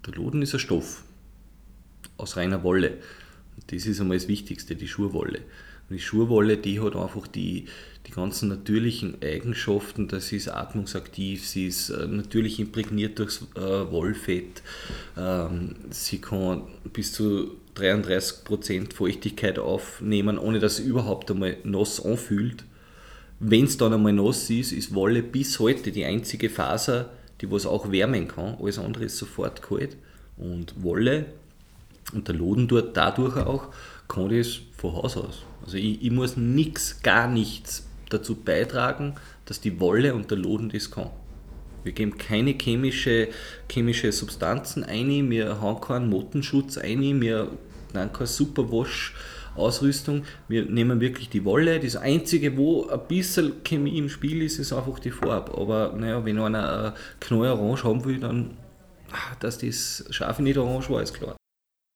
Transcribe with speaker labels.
Speaker 1: Der Loden ist ein Stoff aus reiner Wolle. Und das ist einmal das Wichtigste, die Schurwolle. Und die Schurwolle, die hat einfach die ganzen natürlichen Eigenschaften, dass sie ist atmungsaktiv, sie ist natürlich imprägniert durchs Wollfett, sie kann bis zu 33% Feuchtigkeit aufnehmen, ohne dass sie überhaupt einmal nass anfühlt. Wenn es dann einmal nass ist, ist Wolle bis heute die einzige Faser, die was auch wärmen kann. Alles andere ist sofort kalt. Und Wolle und der Loden dort dadurch auch kann das von Haus aus. Also ich muss gar nichts dazu beitragen, dass die Wolle und der Loden das kann. Wir geben keine chemische Substanzen ein, wir haben keinen Mottenschutz ein, wir haben keine Superwash-Ausrüstung. Wir nehmen wirklich die Wolle. Das Einzige, wo ein bisschen Chemie im Spiel ist, ist einfach die Farbe. Aber naja, wenn einer knallorange haben will, dann, dass das scharfe nicht orange war, ist klar.